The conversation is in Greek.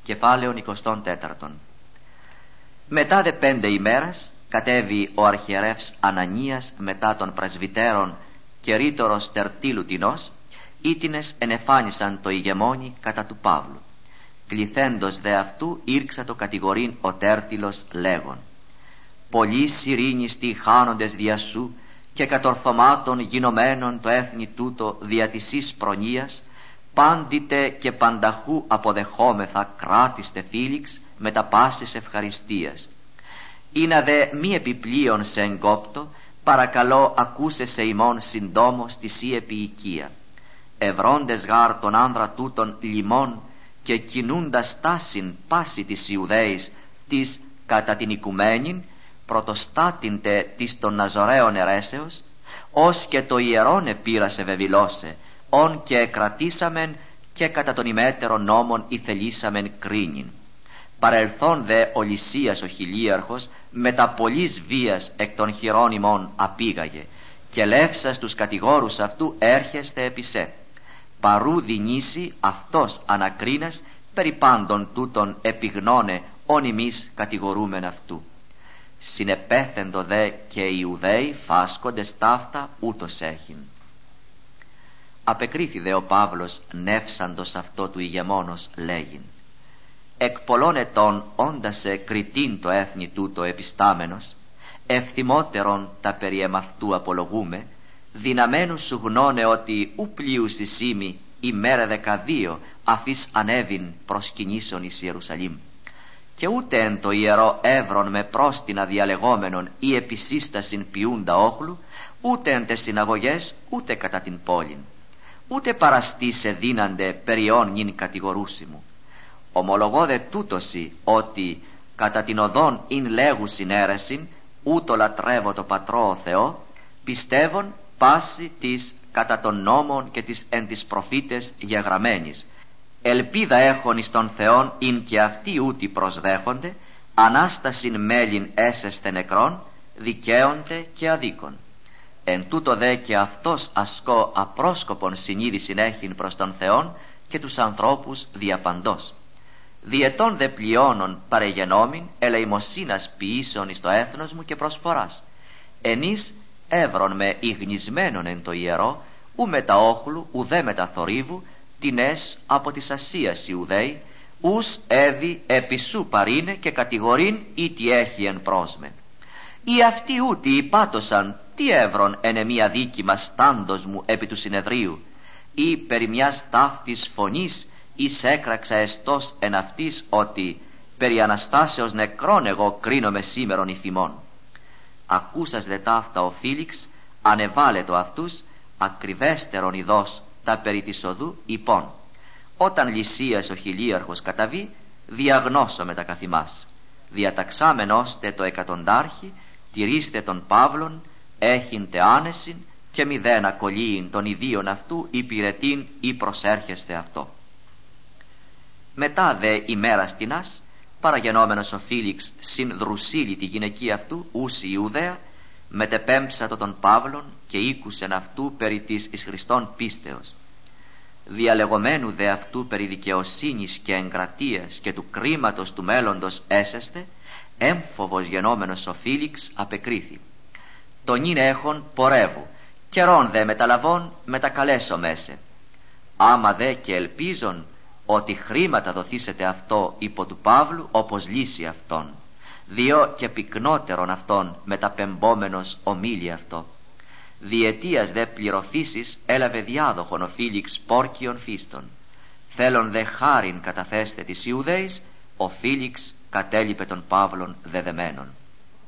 Κεφάλαιον 24. Μετά δε 5 ημέρας κατέβη ο αρχιερεύς Ανανίας μετά των πρεσβυτέρων και ρήτορος Τερτήλου τινός, ήτινες ενεφάνισαν το ηγεμόνι κατά του Παύλου. Κληθέντος δε αυτού ήρξα το κατηγορήν ο Τέρτιλος λέγον: «Πολλοί ειρήνιστοι χάνοντες δια σου και κατορθωμάτων γινωμένων το έθνη τούτο δια της εις προνοίας, πάντητε και πανταχού αποδεχόμεθα κράτιστε Φίλιξ με τα πάσης ευχαριστίας. Ήνα δε μη επιπλέον σε εγκόπτω, παρακαλώ ακούσε σε ημών συντόμως τη σύ επιοικία. Ευρώντες γάρ τον άνδρα τούτον λιμών και κινούντας τάσιν πάση της Ιουδαίης της κατά την οικουμένην, πρωτοστάτηντε της των Ναζωραίων αιρέσεως, ως και το ιερόν επήρασε βεβηλώσε, ον και κρατήσαμεν και κατά των ημέτερων νόμων ηθελήσαμεν κρίνην. Παρελθόν δε ο Λυσίας ο χιλίαρχος με τα πολλής βίας εκ των χειρών ημών απήγαγε, και λεύσας τους κατηγόρους αυτού έρχεστε επί σε. Παρού δινήσει αυτός ανακρίνας περί πάντων τούτων επιγνώνε ον ημείς κατηγορούμεν αυτού. Συνεπέθεντο δε και οι Ιουδαίοι φάσκοντες ταύτα ούτως έχειν». Απεκρίθη δε ο Παύλος νεύσαντος αυτό του ηγεμόνος λέγειν: «Εκ πολλών ετών όντας κριτήν το έθνη τούτο επιστάμενος, ευθυμότερον τα περί εμαυτού απολογούμε, δυναμένους σου γνώνε ότι ου πλείους η σήμη ημέρα 12 αφής ανέβην προσκυνήσεων εις Ιερουσαλήμ. Και ούτε εν το ιερό εύρον με πρόστινα διαλεγόμενον ή επισύστασιν ποιούντα όχλου, ούτε εν τες συναγωγές, ούτε κατά την πόλην. Ούτε παραστή σε δίνανται περιών νυν κατηγορούσιμου. Ομολογώ δε τούτοσι ότι κατά την οδόν ειν λέγουσιν αίρεσιν, ούτω λατρεύω το Πατρό ο Θεό, πιστεύων πάση της κατά των νόμων και της εν της προφήτες γεγραμμένης. Ελπίδα έχων εις τον Θεόν ειν και αυτοί ούτι προσδέχονται, ανάστασιν μέλην έσεστε νεκρών, δικαίονται και αδίκων. Εν τούτο δε και αυτός ασκώ απρόσκοπον συνείδησιν έχειν προς τον Θεόν και τους ανθρώπους διαπαντός. Διετών δε πλειώνων παρεγενόμην ελεημοσύνας ποιήσεων εις το έθνος μου και προσφοράς. Ενείς εύρον με ηγνισμένον εν το ιερό, ου με τα όχλου ουδέ με τα θορύβου, τινές από της Ασίας Ιουδαίοι, ους έδι επισού παρήνε και κατηγορήν ή τι έχει εν πρόσμεν. Οι αυτοί ούτι υπάτωσαν τι εύρον εν εμία δίκημα στάντος μου επί του συνεδρίου, ή περί μιας ταύτης φωνής εις έκραξα εστός εν αυτής ότι περί Αναστάσεως νεκρών εγώ κρίνομαι σήμερον υφημών. Ακούσας δε ταύτα ο Φίλιξ ανεβάλετο αυτούς ακριβέστερον ειδός τα περί της οδού υπών. Όταν Λυσίας ο χιλίαρχος καταβεί, διαγνώσω με τα καθημάς. Διαταξάμεν ώστε το εκατοντάρχη, τηρήστε τον Παύλον, έχειντε άνεσιν και μηδέν ακολύειν των ιδίων αυτού υπηρετήν ή προσέρχεστε αυτό. Μετά δε ημέρας τινάς, παραγενόμενος ο Φίλιξ συν Δρουσίλη τη γυναική αυτού, ούσι Ιουδαία, μετεπέμψατο τον Παύλον και ήκουσεν αυτού περί της εις Χριστόν πίστεως. Διαλεγωμένου δε αυτού περί δικαιοσύνης και εγκρατείας και του κρίματος του μέλλοντος έσεστε, έμφοβος γενόμενος ο Φίλιξ απεκρίθη: «Τον ειν έχων πορεύου, καιρόν δε μεταλαβών μετακαλέσω μέσε. Άμα δε και ελπίζον ότι χρήματα δοθήσετε αυτό υπό του Παύλου όπως λύσει αυτόν, διό και πυκνότερον αυτόν μεταπεμπόμενος ομίλει αυτό. Διετίας δε πληρωθήσεις έλαβε διάδοχον ο Φίλιξ Πόρκιον Φίστον. Θέλον δε χάριν καταθέστε της Ιουδαίης, ο Φίλιξ κατέλειπε τον Παύλον δεδεμένον.